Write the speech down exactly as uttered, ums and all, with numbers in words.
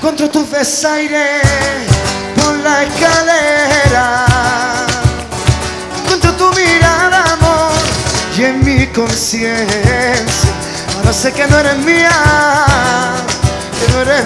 encuentro tu desaire por la escalera. Encuentro tu mirada, amor, y en mi conciencia ahora sé que no eres mía, que no eres